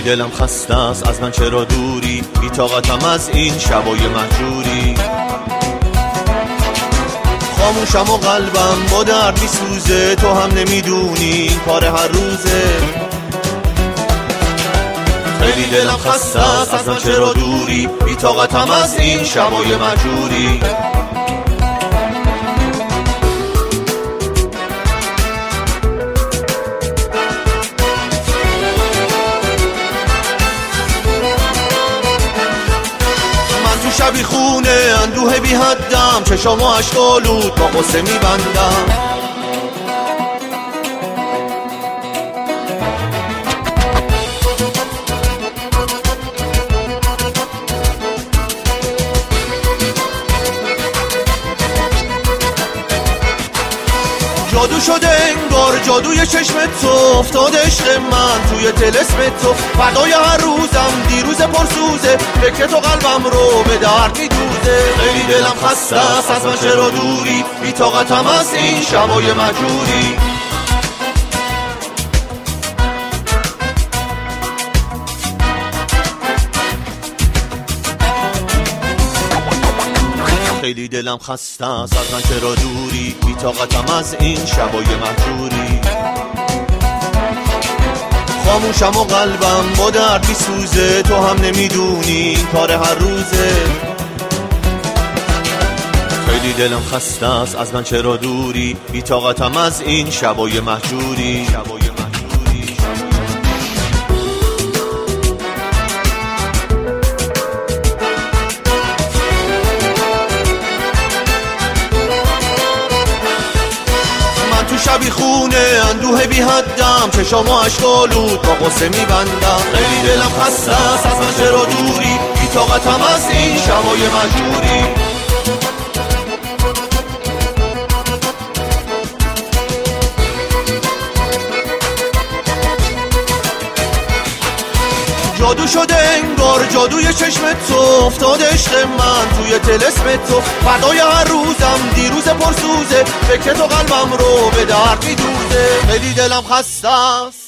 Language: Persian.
دلم خسته است از من چرا دوری، بی طاقتم از این شبای مهجوری. خاموشم و قلبم با درد میسوزه، تو هم نمیدونی این کار هر روزه. خیلی دلم خسته است از من چرا دوری، بی طاقتم از این شبای مهجوری. شبی خونه اندوه بی حدم، چشام و عشق آلود با غصه میبندم. جادو شده انگار جادوی چشمت تو، افتاد عشق من توی طلسم تو. فردای هر روزم دیروز پرسوزه، فکر تو قلبم رو به درد میدوزه. خیلی دلم خسته است از من چرا دوری، بی طاقتم از این شبای مهجوری. خیلی دلم خسته است از من چرا دوری، بی طاقتم از این شبای مهجوری. خاموشم و قلبم با درد میسوزه، تو هم نمیدونی این کار هر روزه. خیلی دلم خسته است از من چرا دوری، بی طاقتم از این شبای مهجوری. شبی خونه اندوه بی حدم، چشام و عشق آلود با غصه میبندم. خیلی دلم خسته است از من چرا دوری، بی طاقتم از این شبای مهجوری. جادو شده انگار جادوی چشمت تو، افتاد عشق من توی طلسم تو. فردای هر روزم دیروز پرسوزه، فکر تو قلبم رو به درد میدوزه. خیلی دلم خسته است